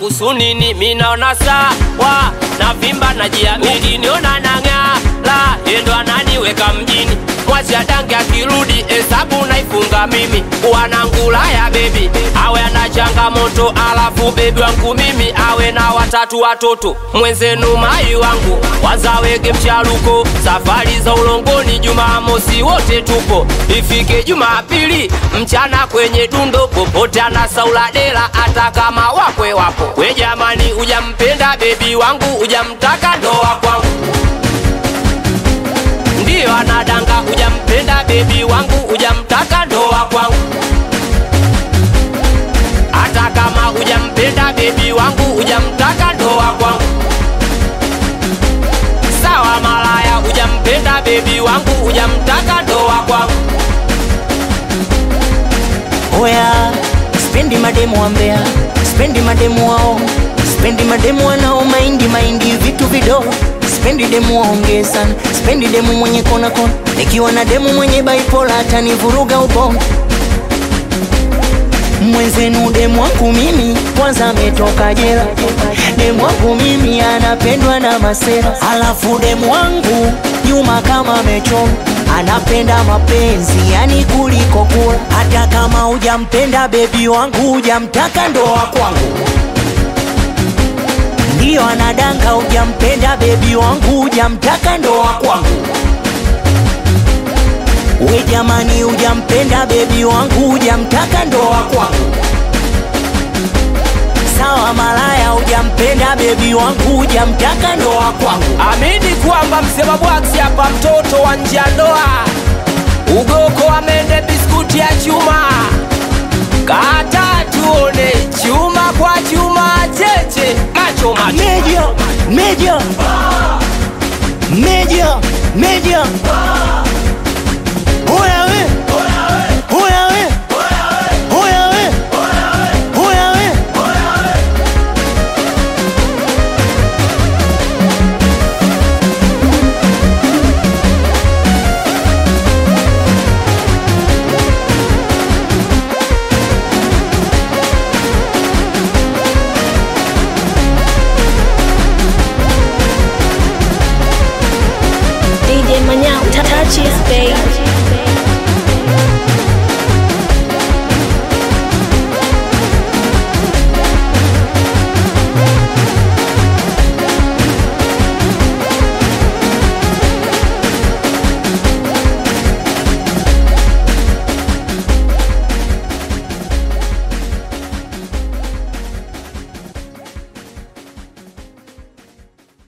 kusunini minaona sawa na vimba na jiamini niona nang'ala endo ananiweka mjini mwacha dange akirudi hesabu naifunga mimi wanangula ya baby awe ana changamoto alafu baby wangu mimi awe na watatu watoto mwenzenu mai wangu wazawege mchaluko safari za ulongoni Jumamosi wote tupo ifike Jumapili mchana kwenye dundo popote anasaula dela hata kama wakwe wapo we jamani ujampenda baby wangu ujamtaka ndoa kwangu ndio anadanga ujampenda baby wangu ujamtaka ndoa kwangu hata kama ujampenda baby wangu ujamtaka ndoa kwangu sawa malaya ujampenda baby wangu ujamtaka ndoa kwangu oya spendi mademu wa Mbeya spendi mademu wao spendi mademu wanao maindi vitu vidogo spendi demu waongeza spendi demu mwenye kona kona nikiwa na demu mwenye bipolar atanivuruga ubongo mwenzenu demu wangu mimi kwanza ametoka jela demu wangu mimi anapendwa na masera alafu demu wangu nyuma kama mechoma anapenda mapenzi yani kuliko kula hata kama hujampenda baby wangu hujamtaka ndoa kwangu ndio anadanga hujampenda baby wangu hujamtaka ndoa kwangu we jamani hujampenda baby wangu hujamtaka ndoa kwangu sawa malaya hujampenda baby wangu hujamtaka ndoa kwangu amini kwamba msema bwaksi hapa mtoto wa nje ya ndoa ugoko amende biskuti ya chuma kata tuone chuma kwa chuma cheche macho macho media oya we DJ Manyao, touch his babe.